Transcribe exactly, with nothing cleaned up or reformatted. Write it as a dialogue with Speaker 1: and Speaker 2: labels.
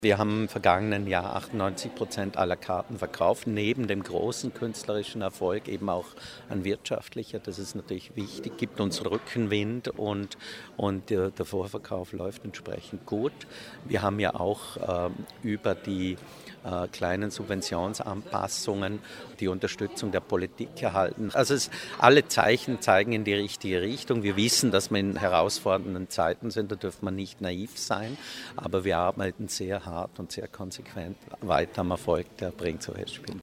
Speaker 1: Wir haben im vergangenen Jahr achtundneunzig Prozent aller Karten verkauft, neben dem großen künstlerischen Erfolg eben auch ein wirtschaftlicher. Das ist natürlich wichtig, gibt uns Rückenwind und, und der, der Vorverkauf läuft entsprechend gut. Wir haben ja auch äh, über die äh, kleinen Subventionsanpassungen die Unterstützung der Politik erhalten. Also es, alle Zeichen zeigen in die richtige Richtung. Wir wissen, dass wir in herausfordernden Zeiten sind, da dürfen wir nicht naiv sein, aber wir arbeiten sehr hart und sehr konsequent weiter am Erfolg der Bring zur Festspiele.